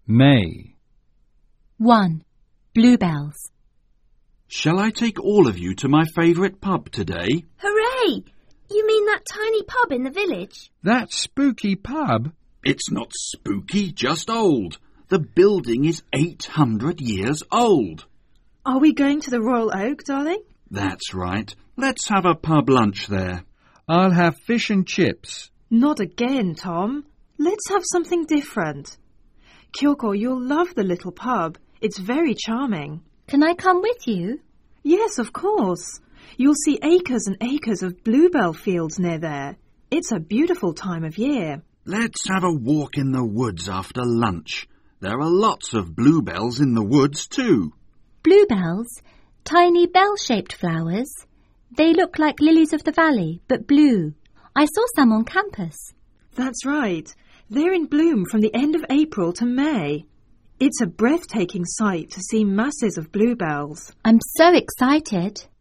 May. 1. Bluebells. Shall I take all of you to my favourite pub today? Hooray! You mean that tiny pub in the village? That spooky pub? It's not spooky, just old. The building is 800 years old. Are we going to the Royal Oak, darling? That's right. Let's have a pub lunch there. I'll have fish and chips. Not again, Tom. Let's have something different. Kyoko, you'll love the little pub. It's very charming. Can I come with you? Yes, of course. You'll see acres and acres of bluebell fields near there. It's a beautiful time of year. Let's have a walk in the woods after lunch. There are lots of bluebells in the woods too. Bluebells? Tiny bell-shaped flowers? They look like lilies of the valley, but blue. I saw some on campus. That's right. They're in bloom from the end of April to May. It's a breathtaking sight to see masses of bluebells. I'm so excited.